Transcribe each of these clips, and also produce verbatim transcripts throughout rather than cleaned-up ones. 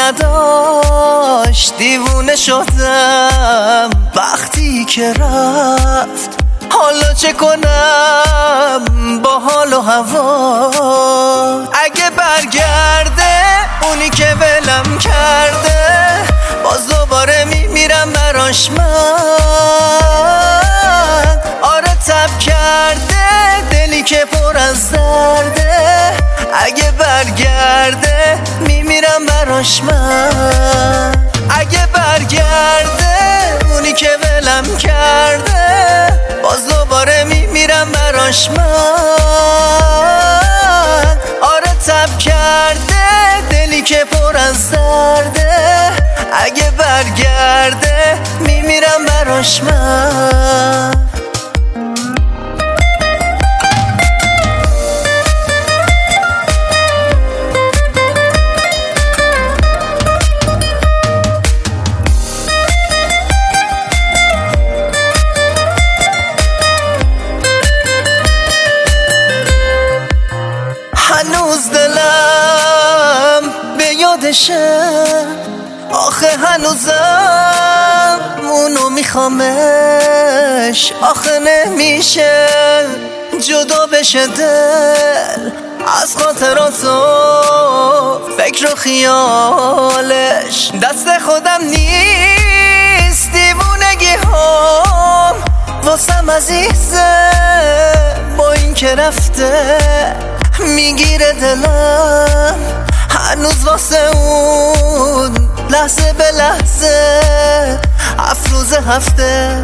نداشت، دیوونه شدم وقتی که رفت. حالا چه کنم با حال و هوا؟ اگه برگرده اونی که ولم کرده، باز دوباره میمیرم براش من. آره تب کرده دلی که پر از درده، اگه برگرده میمیرم براش من. اگه برگرده اونی که ولم کرده، باز دوباره میمیرم براش من. آره تب کرده دلی که پر از درده، اگه برگرده میمیرم براش من. هنوز دلم به یادشه، آخه هنوزم اونو میخوامش. آخه نمیشه جدا بشه دل از خاطراتو، فکر و خیالش دست خودم نیست. دیوونگی هم واسم عزیزه، با این که رفته میگیره دلم هنوز واسه اون، لحظه به لحظه، افروز هفته.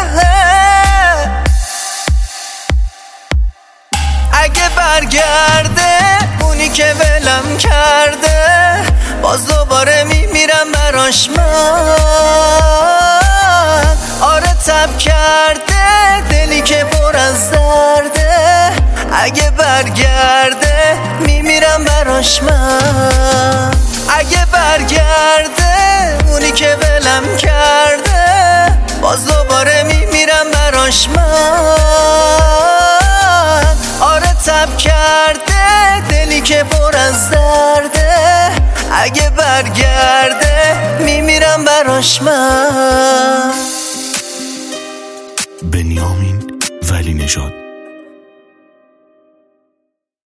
اگه برگرده اونی که ولم کرده، باز دوباره میمیرم براش من. آره تب کرده دلی که پر از درده، اگه برگرده میمیرم براش من. اگه برگرده اونی که ولم کرده، باز دوباره میمیرم براش من. آره تب کرده دلی که پر از درده، اگه برگرده میمیرم براش من. بنیامین ولی نژاد.